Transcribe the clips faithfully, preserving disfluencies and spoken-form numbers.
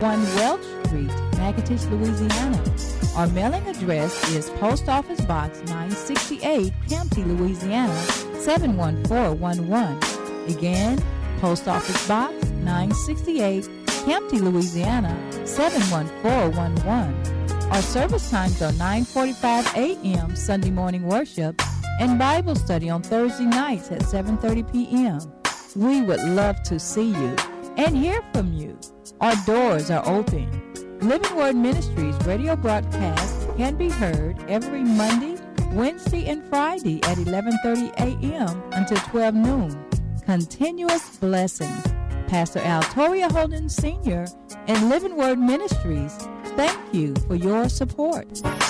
one Welch Street, Natchitoches, Louisiana. Our mailing address is Post Office Box nine sixty-eight, Campty, Louisiana, seven one four one one. Again, Post Office Box nine sixty-eight, Campty, Louisiana, seven one four one one. Our service times are nine forty-five a.m. Sunday morning worship and Bible study on Thursday nights at seven thirty p.m. We would love to see you and hear from you. Our doors are open. Living Word Ministries radio broadcast can be heard every Monday, Wednesday, and Friday at eleven thirty a.m. until twelve noon. Continuous blessings. Pastor Al Toria Holden Senior and Living Word Ministries, thank you for your support.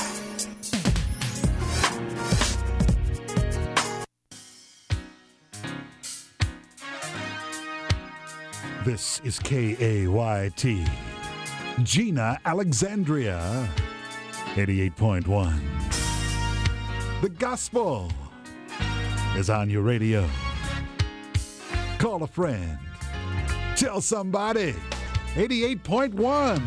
This is K A Y T, Gina Alexandria, eighty-eight point one. The gospel is on your radio. Call a friend. Tell somebody. eighty-eight point one.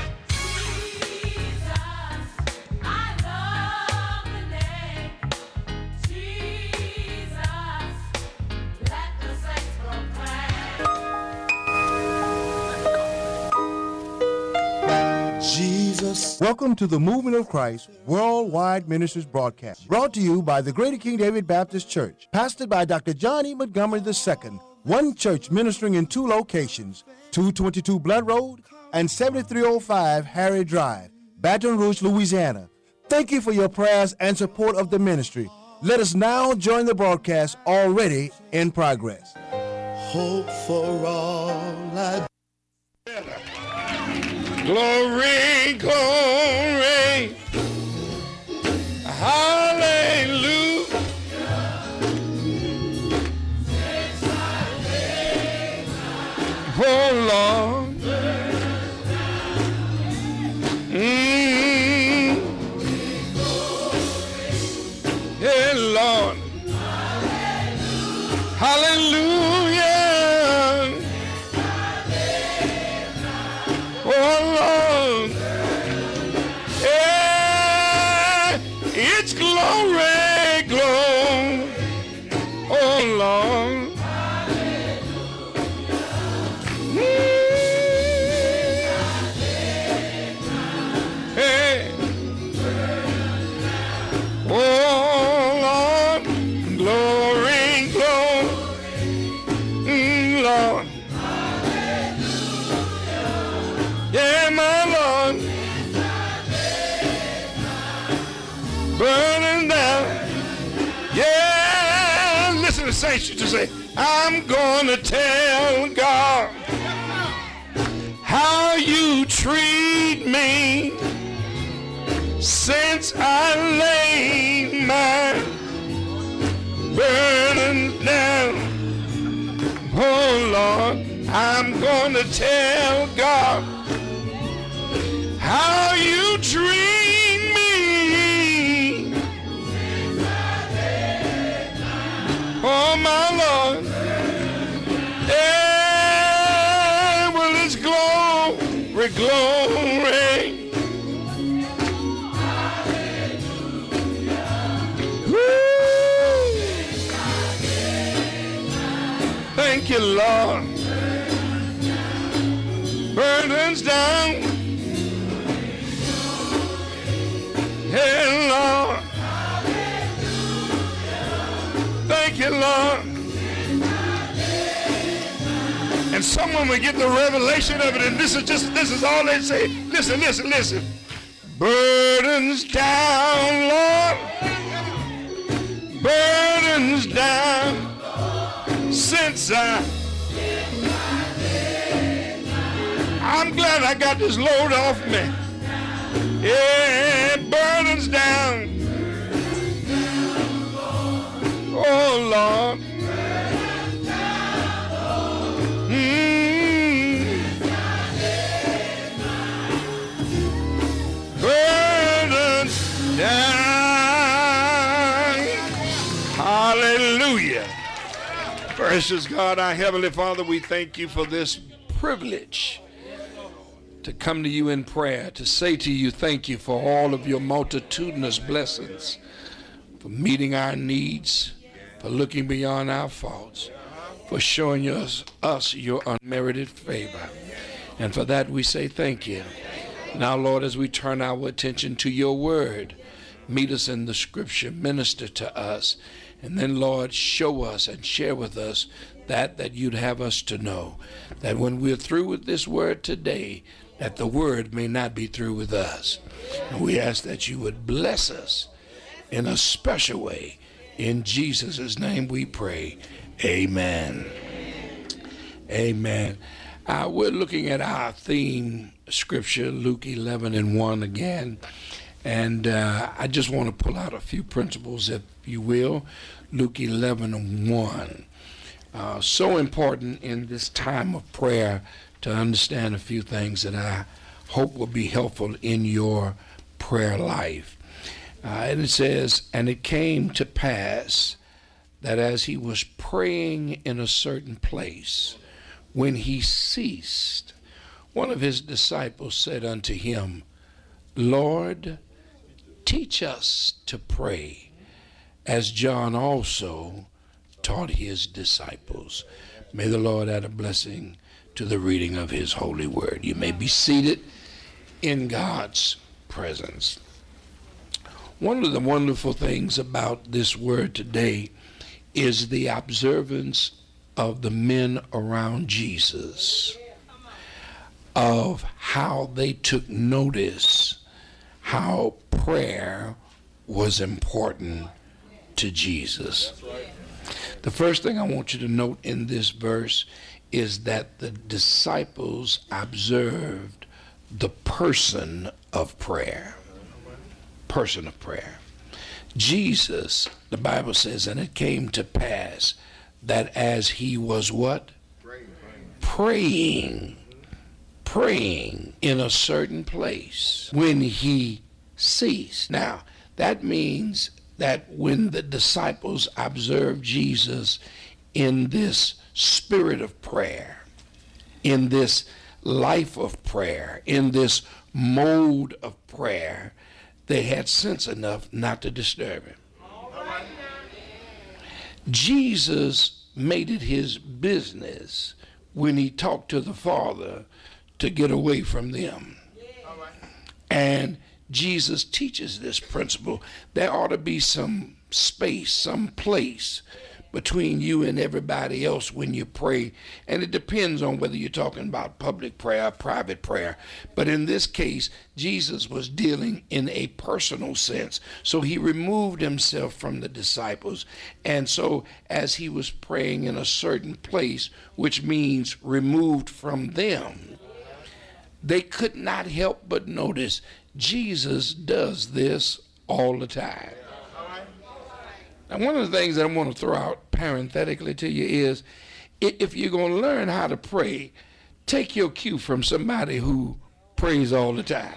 Welcome to the Movement of Christ Worldwide Ministries broadcast, brought to you by the Greater King David Baptist Church, pastored by Doctor John E. Montgomery the Second, one church ministering in two locations, two twenty-two Blunt Road and seventy-three oh five Harry Drive, Baton Rouge, Louisiana. Thank you for your prayers and support of the ministry. Let us now join the broadcast already in progress. Hope for all I Glory, glory, hallelujah. Oh Lord, mm. Yeah, Lord, hallelujah. Oh Lord, yeah, it's glory, glory. Oh Lord, mm. Hey, oh Lord, glory, glory, mm, Lord. Yeah, my Lord, burning down. Yeah, listen to saints, you just say, I'm gonna tell God how you treat me since I laid my burdens down. Oh Lord, I'm gonna tell God how you treat me. Oh my Lord, yeah, well it's glory, glory. Woo. Thank you, Lord. Burdens down. Hey, Lord. Thank you, Lord. And someone will get the revelation of it, and this is just, this is all they say. Listen, listen, listen. Burdens down, Lord. Burdens down since I, I'm glad I got this load off me. Yeah, burdens down. Oh Lord. Mm. Burdens down. Hallelujah. Precious God, our Heavenly Father, we thank you for this privilege to come to you in prayer, to say to you thank you for all of your multitudinous blessings, for meeting our needs, for looking beyond our faults, for showing us, us your unmerited favor. And for that we say thank you. Now, Lord, as we turn our attention to your word, meet us in the scripture, minister to us, and then, Lord, show us and share with us that that you'd have us to know, that when we're through with this word today, that the word may not be through with us. And we ask that you would bless us in a special way. In Jesus' name we pray. Amen. Amen. Uh, we're looking at our theme scripture, Luke eleven and one again. And uh, I just want to pull out a few principles, if you will. Luke eleven and one. Uh, so important in this time of prayer to understand a few things that I hope will be helpful in your prayer life. Uh, and it says, and it came to pass that as he was praying in a certain place, when he ceased, one of his disciples said unto him, Lord, teach us to pray, as John also taught his disciples. May the Lord add a blessing to the reading of his holy word. You may be seated in God's presence. One of the wonderful things about this word today is the observance of the men around Jesus, of how they took notice how prayer was important to Jesus. The first thing I want you to note in this verse is that the disciples observed the person of prayer. Person of prayer. Jesus, the Bible says, and it came to pass that as he was what? Praying. Praying. Praying in a certain place, when he ceased. Now, that means that when the disciples observed Jesus in this spirit of prayer, in this life of prayer, in this mode of prayer, they had sense enough not to disturb him. Jesus made it his business when he talked to the Father to get away from them. And Jesus teaches this principle. There ought to be some space, some place between you and everybody else when you pray. And it depends on whether you're talking about public prayer or private prayer. But in this case, Jesus was dealing in a personal sense. So he removed himself from the disciples. And so as he was praying in a certain place, which means removed from them, they could not help but notice Jesus does this all the time. Now, one of the things that I want to throw out parenthetically to you is, if you're going to learn how to pray, take your cue from somebody who prays all the time.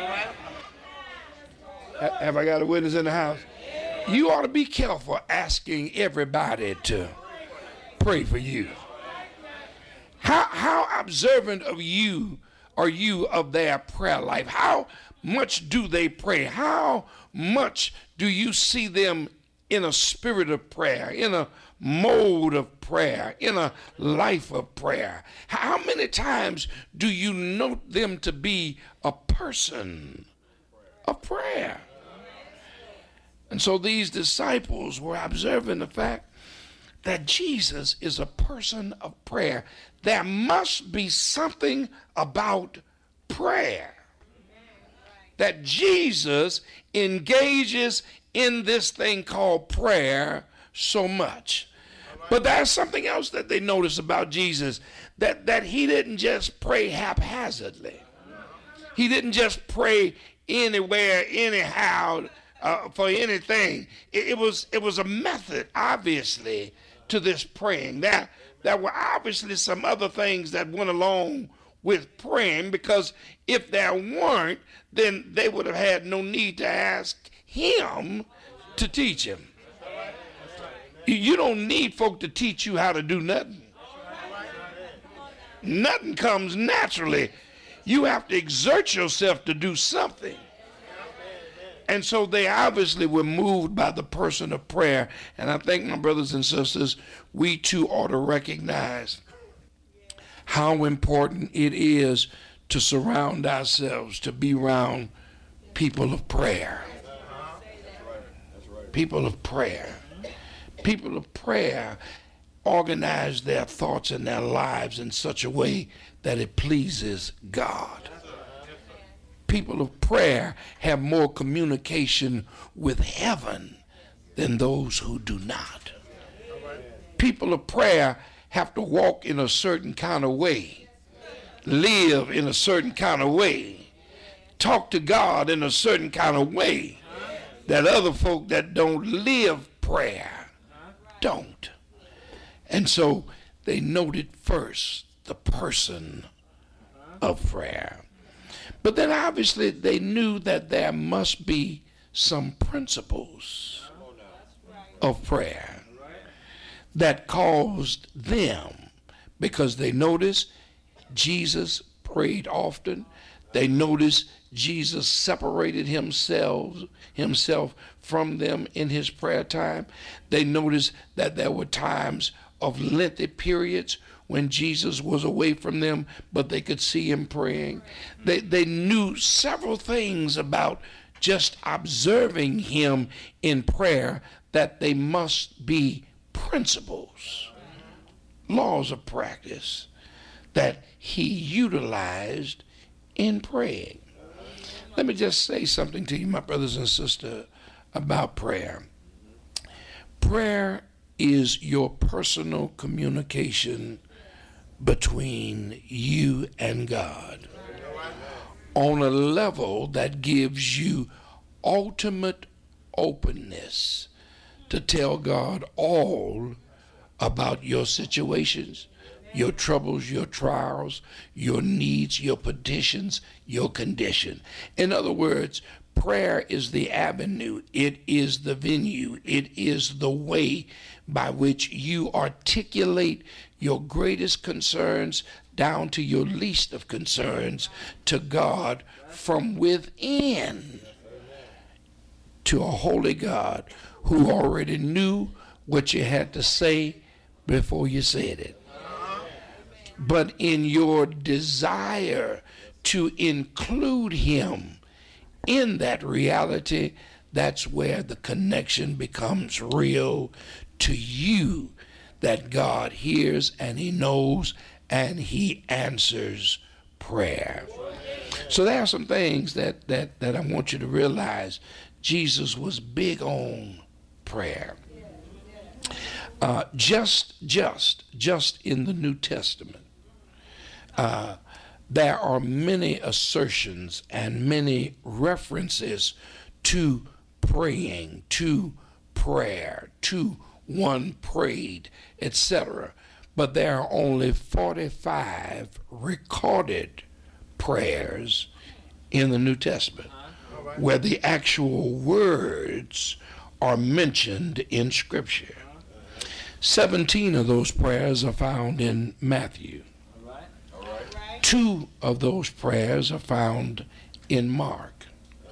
Have I got a witness in the house? You ought to be careful asking everybody to pray for you. How, how observant of you are you of their prayer life? How much do they pray? How much do you see them in a spirit of prayer, in a mode of prayer, in a life of prayer? How many times do you note them to be a person of prayer? And so these disciples were observing the fact that Jesus is a person of prayer. There must be something about prayer that Jesus engages in this thing called prayer so much. But there's something else that they notice about Jesus, that, that he didn't just pray haphazardly. He didn't just pray anywhere, anyhow, uh, for anything. It, it was it was a method, obviously, to this praying. There, there were obviously some other things that went along with praying, because if there weren't, then they would have had no need to ask him to teach him. You don't need folk to teach you how to do nothing. Nothing comes naturally. You have to exert yourself to do something. And so they obviously were moved by the person of prayer. And I think, my brothers and sisters, we too ought to recognize how important it is to surround ourselves, to be around people of prayer. People of prayer. People of prayer organize their thoughts and their lives in such a way that it pleases God. People of prayer have more communication with heaven than those who do not. People of prayer have to walk in a certain kind of way, live in a certain kind of way, talk to God in a certain kind of way that other folk that don't live prayer don't. And so they noted first the person of prayer. But then obviously they knew that there must be some principles of prayer that caused them, because they noticed Jesus prayed often. They noticed Jesus separated himself himself from them in his prayer time. They noticed that there were times of lengthy periods when Jesus was away from them, but they could see him praying. They, they knew several things about just observing him in prayer, that they must be principles, laws of practice that he utilized in praying. Let me just say something to you, my brothers and sisters, about prayer. Prayer is your personal communication between you and God on a level that gives you ultimate openness to tell God all about your situations, your troubles, your trials, your needs, your petitions, your condition. In other words, prayer is the avenue, it is the venue, it is the way by which you articulate your greatest concerns down to your least of concerns to God from within, to a holy God who already knew what you had to say before you said it. But in your desire to include him in that reality, that's where the connection becomes real to you, that God hears and he knows and he answers prayer. So there are some things that, that, that I want you to realize. Jesus was big on prayer. Uh, just, just, just in the New Testament, uh, there are many assertions and many references to praying, to prayer, to one prayed, et cetera. But there are only forty-five recorded prayers in the New Testament where the actual words are mentioned in Scripture. seventeen of those prayers are found in Matthew. Two of those prayers are found in Mark.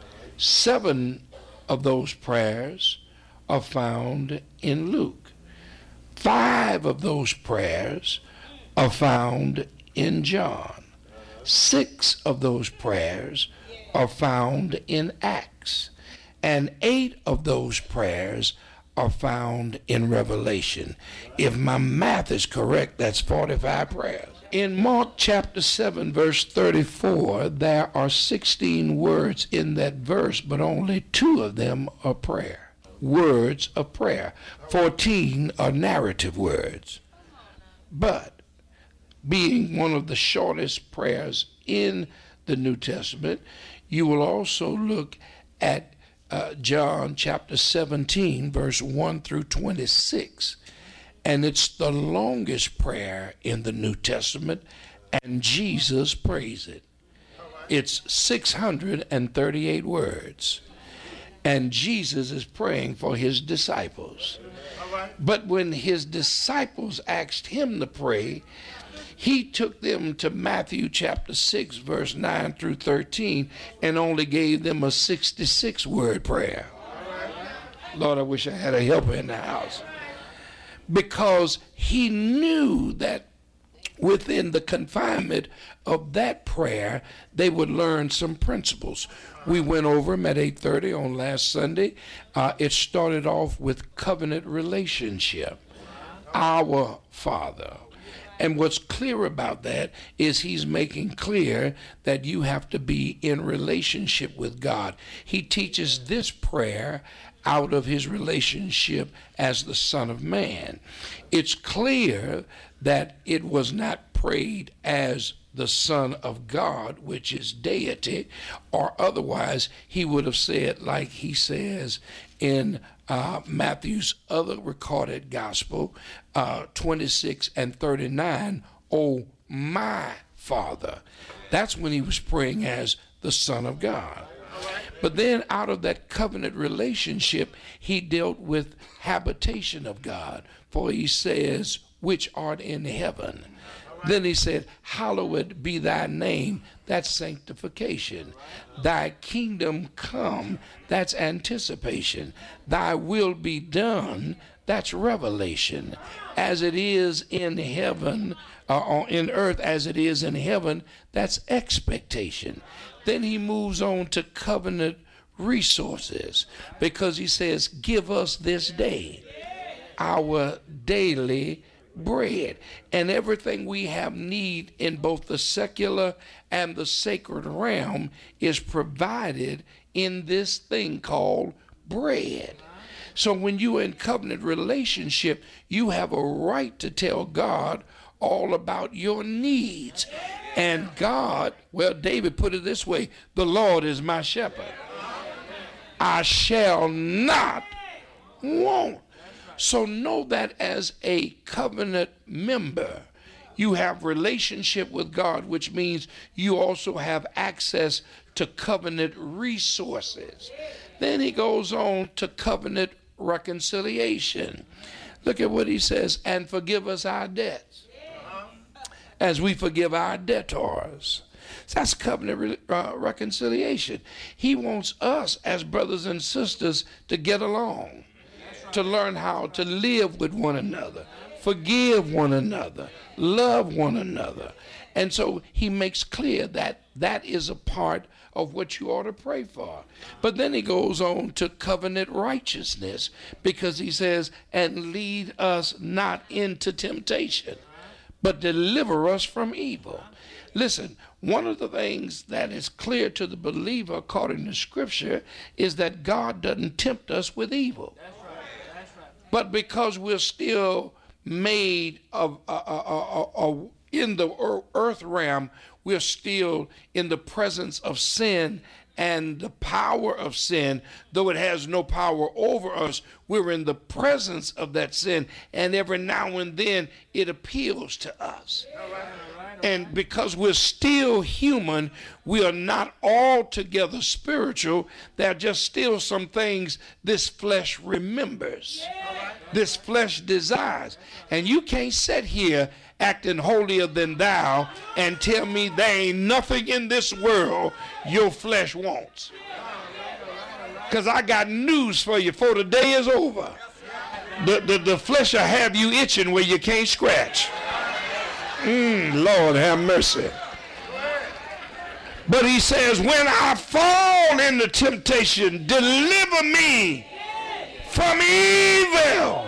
Seven of those prayers are found in Luke. Five of those prayers are found in John. Six of those prayers are found in Acts. And eight of those prayers are found in Revelation. If my math is correct, that's forty-five prayers. In Mark chapter seven, verse thirty-four, there are sixteen words in that verse, but only two of them are prayer. Words of prayer. fourteen are narrative words. But being one of the shortest prayers in the New Testament, you will also look at uh, John chapter seventeen, verse one through twenty-six. And it's the longest prayer in the New Testament, and Jesus prays it. It's six hundred thirty-eight words, and Jesus is praying for his disciples. But when his disciples asked him to pray, He took them to Matthew chapter six, verse nine through thirteen, and only gave them a sixty-six word prayer. Lord, I wish I had a helper in the house. Because he knew that within the confinement of that prayer, they would learn some principles. We went over them at eight thirty on last Sunday. Uh, it started off with covenant relationship. Our Father. And what's clear about that is he's making clear that you have to be in relationship with God. He teaches this prayer out of his relationship as the Son of Man. It's clear that it was not prayed as the Son of God, which is deity, or otherwise he would have said, like he says in uh, Matthew's other recorded gospel, uh, twenty-six and thirty-nine, "Oh, my Father." That's when he was praying as the Son of God. But then out of that covenant relationship, he dealt with habitation of God. For he says, "Which art in heaven." Then he said, "Hallowed be thy name." That's sanctification. "Thy kingdom come." That's anticipation. "Thy will be done." That's revelation. "As it is in heaven, or in earth as it is in heaven." That's expectation. Then he moves on to covenant resources, because he says, "Give us this day our daily bread." And everything we have need in both the secular and the sacred realm is provided in this thing called bread. So when you're in covenant relationship, you have a right to tell God all about your needs. And God, well, David put it this way, "The Lord is my shepherd. I shall not want." So know that as a covenant member, you have relationship with God, which means you also have access to covenant resources. Then he goes on to covenant reconciliation. Look at what he says, "And forgive us our debts as we forgive our debtors." So that's covenant re- uh, reconciliation. He wants us as brothers and sisters to get along, to learn how to live with one another, forgive one another, love one another. And so he makes clear that that is a part of what you ought to pray for. But then he goes on to covenant righteousness, because he says, "And lead us not into temptation, but deliver us from evil." Listen, one of the things that is clear to the believer according to Scripture is that God doesn't tempt us with evil. But because we're still made of uh, uh, uh, uh, in the earth realm, we're still in the presence of sin and the power of sin. Though it has no power over us, we're in the presence of that sin, and every now and then it appeals to us. And because we're still human, we are not altogether spiritual. There are just still some things this flesh remembers, this flesh desires. And you can't sit here acting holier than thou and tell me there ain't nothing in this world your flesh wants. Because I got news for you before the day is over. The, the, the flesh will have you itching where you can't scratch. Mm, Lord have mercy. But he says, "When I fall into temptation, deliver me from evil."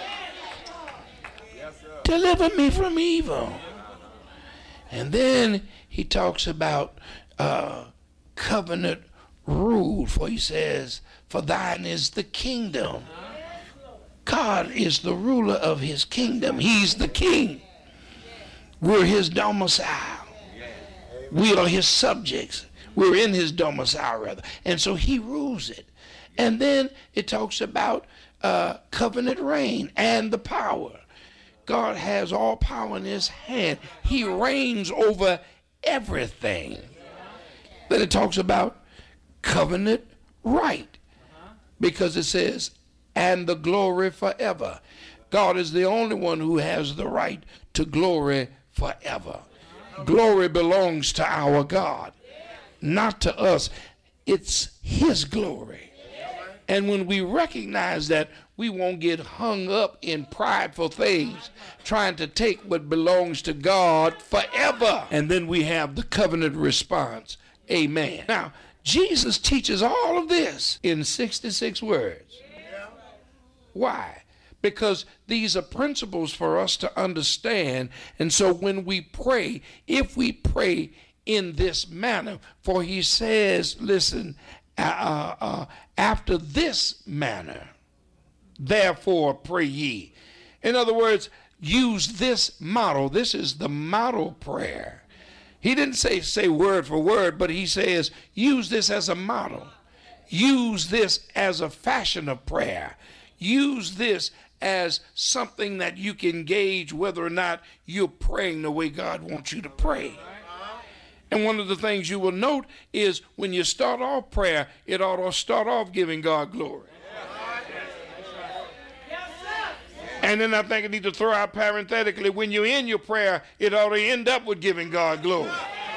Deliver me from evil. And then he talks about uh, covenant rule, for he says, "For thine is the kingdom." God is the ruler of his kingdom. He's the king. We're his domicile. We are his subjects. We're in his domicile, rather. And so he rules it. And then it talks about uh, covenant reign and the power. God has all power in his hand. He reigns over everything. Then it talks about covenant right, because it says, "And the glory forever." God is the only one who has the right to glory forever. Glory belongs to our God, not to us. It's his glory. And when we recognize that, we won't get hung up in prideful things, trying to take what belongs to God forever. And then we have the covenant response. Amen. Now, Jesus teaches all of this in sixty-six words. Why? Because these are principles for us to understand. And so when we pray, if we pray in this manner, for he says, listen, uh, uh, after this manner, therefore pray ye. In other words, use this model. This is the model prayer. He didn't say say word for word, but he says use this as a model. Use this as a fashion of prayer. Use this as something that you can gauge whether or not you're praying the way God wants you to pray. And one of the things you will note is when you start off prayer, it ought to start off giving God glory. And then I think I need to throw out parenthetically, when you're in your prayer, it ought to end up with giving God glory.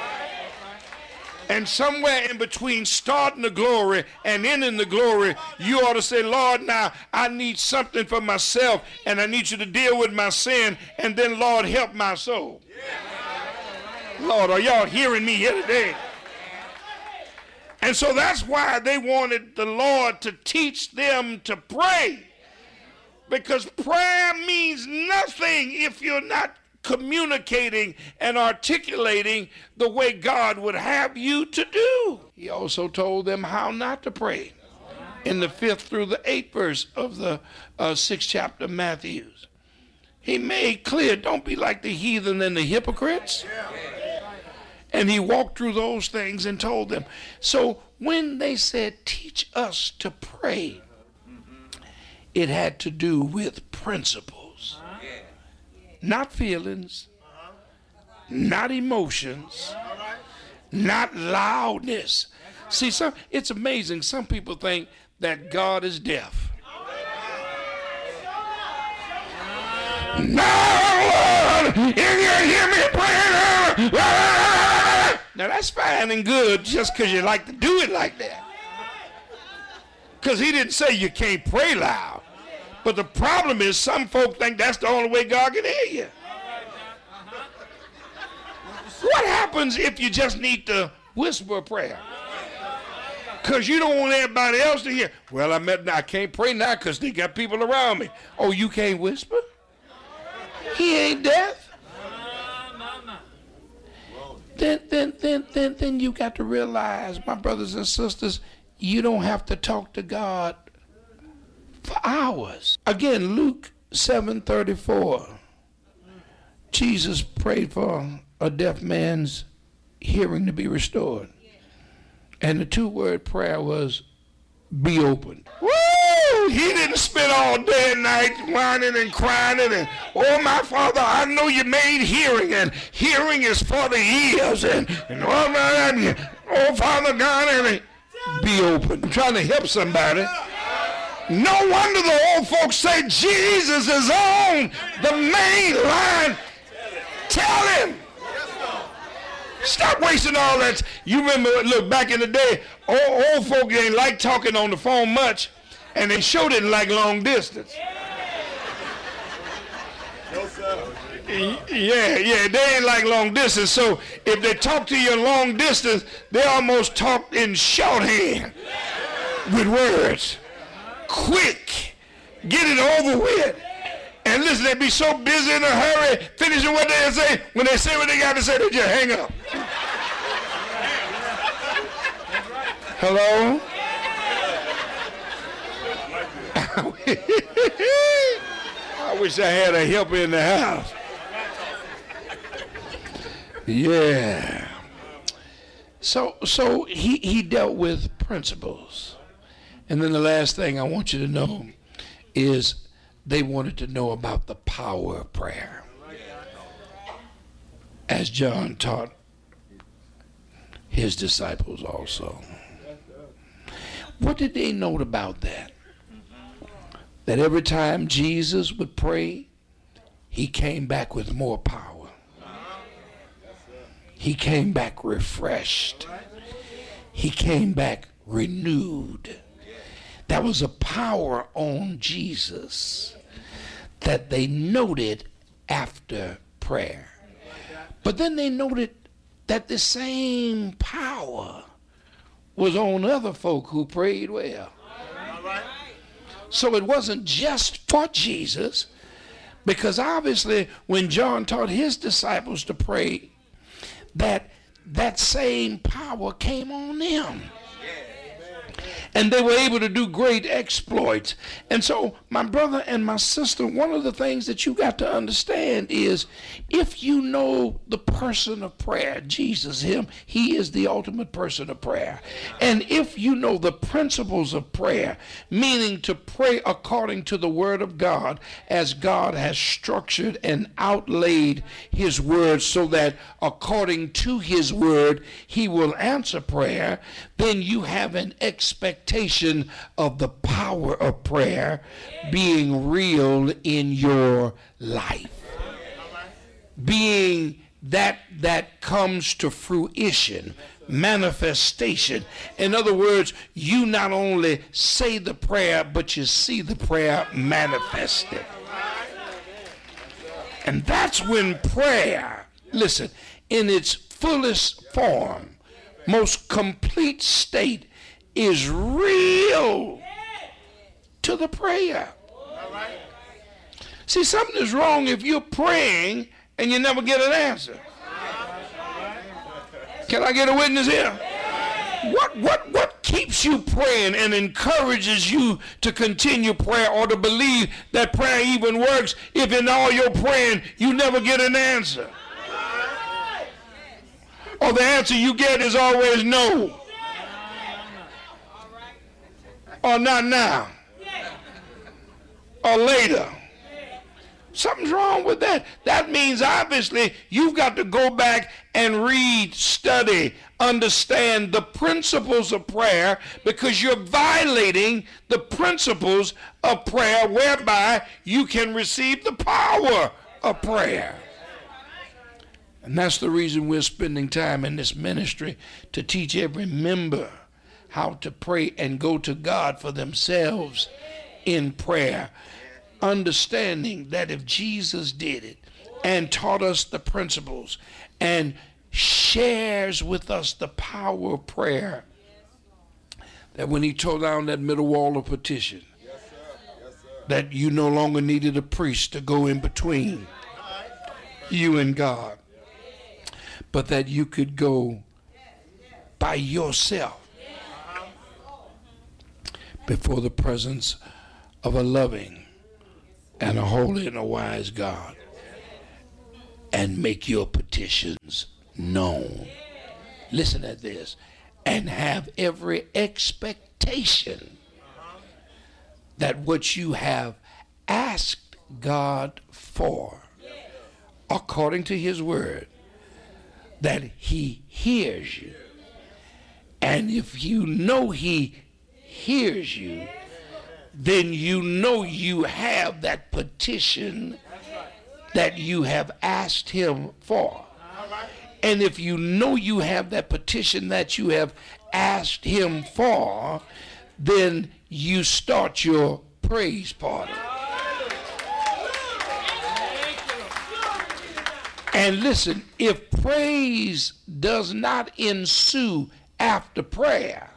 And somewhere in between starting the glory and ending the glory, you ought to say, Lord, now I need something for myself, and I need you to deal with my sin, and then, Lord, help my soul. Lord, are y'all hearing me here today? And so that's why they wanted the Lord to teach them to pray. Because prayer means nothing if you're not communicating and articulating the way God would have you to do. He also told them how not to pray in the fifth through the eighth verse of the uh, sixth chapter of Matthew. He made clear, don't be like the heathen and the hypocrites. And he walked through those things and told them. So when they said, teach us to pray, it had to do with principles, not feelings, not emotions, not loudness. See, some, it's amazing. Some people think that God is deaf. No, Lord, if you hear me praying, now that's fine and good just because you like to do it like that. Because he didn't say you can't pray loud. But the problem is some folk think that's the only way God can hear you. What happens if you just need to whisper a prayer? Because you don't want everybody else to hear. Well, I met, I can't pray now because they got people around me. Oh, you can't whisper? He ain't deaf. Then, then, then, then, then you got to realize, my brothers and sisters, you don't have to talk to God for hours. Again, Luke seven thirty-four. Jesus prayed for a deaf man's hearing to be restored. And the two-word prayer was, be open. Woo! He didn't spend all day and night whining and crying and, oh, my Father, I know you made hearing, and hearing is for the ears, and, and oh, my, oh, Father God, and be open. I'm trying to help somebody. No wonder the old folks say Jesus is on the main line. Tell him. Stop wasting all that. You remember, look, back in the day, old, old folk ain't like talking on the phone much, and they sure didn't like long distance. No, sir. Yeah, yeah, they ain't like long distance. So if they talk to you in long distance, they almost talk in shorthand with words. Quick, get it over with. And listen, they be so busy in a hurry, finishing what they say. When they say what they got to say, they just hang up. Hello? I wish I had a helper in the house. Yeah. So so he, he dealt with principles. And then the last thing I want you to know is they wanted to know about the power of prayer. As John taught his disciples also. What did they note about that? That every time Jesus would pray, he came back with more power. he came back refreshed. He came back renewed. There was a power on Jesus that they noted after prayer. But then they noted that the same power was on other folk who prayed well. So it wasn't just for Jesus, because obviously when John taught his disciples to pray, that that same power came on them. And they were able to do great exploits. And so, my brother and my sister, one of the things that you got to understand is, if you know the person of prayer, Jesus, him, he is the ultimate person of prayer. And if you know the principles of prayer, meaning to pray according to the word of God, as God has structured and outlaid his word so that according to his word, he will answer prayer, then you have an expectation of the power of prayer being real in your life, being that that comes to fruition, manifestation. In other words, you not only say the prayer, but you see the prayer manifested. And that's when prayer, listen, in its fullest form, most complete state, is real to the prayer. See, something is wrong if you're praying and you never get an answer. Can I get a witness here? What what what keeps you praying and encourages you to continue prayer or to believe that prayer even works if in all your praying you never get an answer? Or the answer you get is always no. Or not now, or later. Something's wrong with that. That means obviously you've got to go back and read, study, understand the principles of prayer, because you're violating the principles of prayer whereby you can receive the power of prayer. And that's the reason we're spending time in this ministry, to teach every member how to pray and go to God for themselves in prayer, understanding that if Jesus did it and taught us the principles and shares with us the power of prayer, that when he tore down that middle wall of petition, yes, sir. Yes, sir. that you no longer needed a priest to go in between you and God, but that you could go by yourself before the presence of a loving and a holy and a wise God and make your petitions known. Listen at this. And have every expectation that what you have asked God for, according to his word, that he hears you. And if you know he hears you, then you know you have that petition that you have asked him for. And if you know you have that petition that you have asked him for, then you start your praise party. And listen, if praise does not ensue after prayer,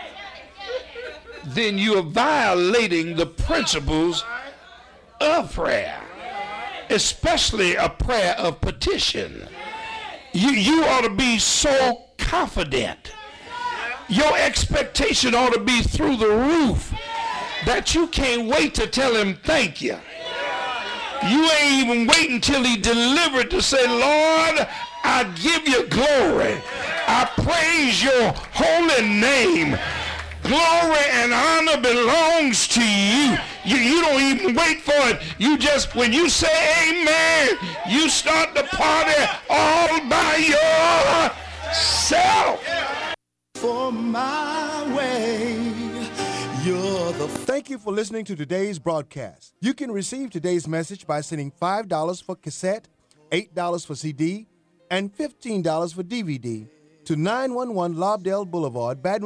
then you are violating the principles of prayer, especially a prayer of petition. You, you ought to be so confident. Your expectation ought to be through the roof that you can't wait to tell him thank you. You ain't even waiting until he delivered to say, Lord, I give you glory. I praise your holy name. Glory and honor belongs to you. You, you don't even wait for it. You just, when you say amen, you start the party all by yourself. For my way, you're the... Thank you for listening to today's broadcast. You can receive today's message by sending five dollars for cassette, eight dollars for C D, and fifteen dollars for D V D to nine one one Lobdell Boulevard, Baton